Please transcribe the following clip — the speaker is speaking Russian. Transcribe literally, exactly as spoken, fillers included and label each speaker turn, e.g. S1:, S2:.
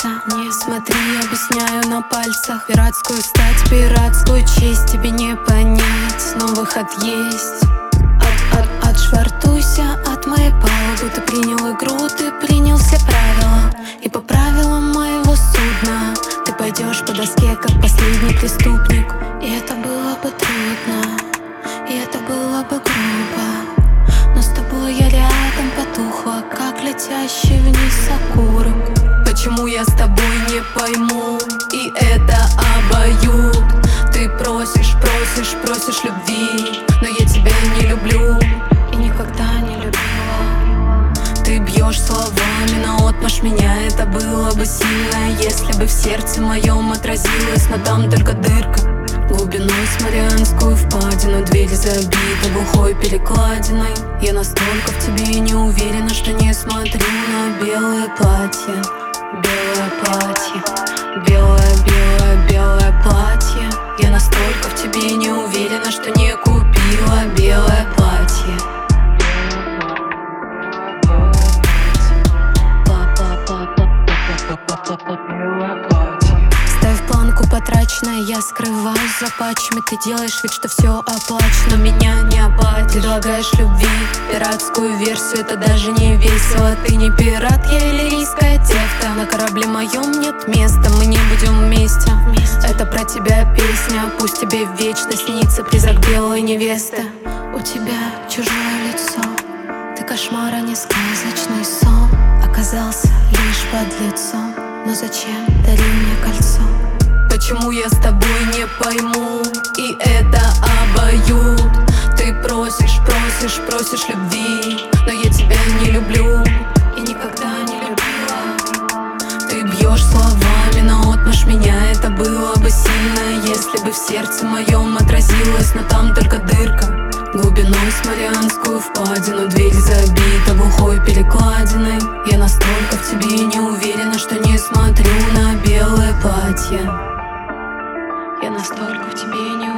S1: кольца. Не смотри, объясняю на пальцах. Пиратскую стать, пиратскую честь тебе не понять, но выход есть. От, от, отшвартуйся от моей палубы. Ты принял игру, ты принял все правила. И по правилам моего судна ты пойдешь по доске, как последний преступник. И это было бы трудно, и это было бы грубо, но с тобой я рядом потухла, как летящий вниз окурок. Почему я с тобой не пойму, и это обоюд. Ты просишь, просишь, просишь любви, но я тебя не люблю и никогда не любила. Ты бьешь словами наотмашь меня, это было бы сильно, если бы в сердце моем отразилось, но там только дырка. Глубиной с Марианскую впадину, дверь забита глухой перекладиной. Я настолько в тебе не уверена, что не смотрю на белое платье. Белое платье, белое, белое, белое платье. Я настолько в тебе не уверена, что не купила белое платье. Ставь планку потраченная, я скрываюсь за патчами. Ты делаешь вид, что все оплачено, меня не оплатишь. Предлагаешь любви, пиратскую версию, это даже не весело. Ты не пират, я иллирийская тефта. На корабле моем нет места, мы не будем вместе. Это про тебя песня, пусть тебе вечно снится призрак белой невесты. У тебя чужое лицо, ты кошмар, а не сказочный сон. Оказался лишь под лицом, но зачем дарил мне кольцо? Почему я с тобой не пойму, и это обоюд. Ты просишь, просишь, просишь любви, но я тебя не люблю и никогда не любила. Ты бьешь словами наотмашь меня, это было бы сильно, если бы в сердце моем отразилось, но там только дырка. Глубиной с Марианскую впадину, дверь забита глухой перекладиной. Я настолько в тебе не уверена, что не смотрю на белое платье. Я настолько в тебе не